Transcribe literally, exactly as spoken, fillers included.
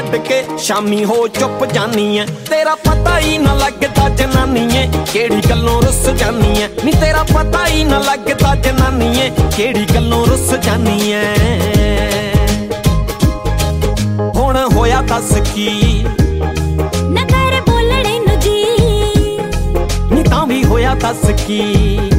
ਛੱਡ ਕੇ ਸ਼ਾਮੀ ਹੋ ਚੁੱਪ ਜਾਨੀ ਐ। ਤੇਰਾ ਪਤਾ ਹੀ ਨਾ ਲੱਗਦਾ ਜਨਾਨੀਏ ਕਿਹੜੀ ਗੱਲੋਂ ਰੁੱਸ ਜਾਨੀ ਐ। ਨੀ ਤੇਰਾ ਪਤਾ ਹੀ ਨਾ ਲੱਗਦਾ ਜਨਾਨੀਏ ਕਿਹੜੀ ਗੱਲੋਂ ਰੁੱਸ ਜਾਨੀ ਐ। ਹੁਣ ਹੋਇਆ ਦੱਸ ਕੀ ਨਾ ਕਰ ਬੋਲਣੇ ਨੂੰ ਜੀ, ਨੀ ਤਾਂ ਵੀ ਹੋਇਆ ਦੱਸ ਕੀ।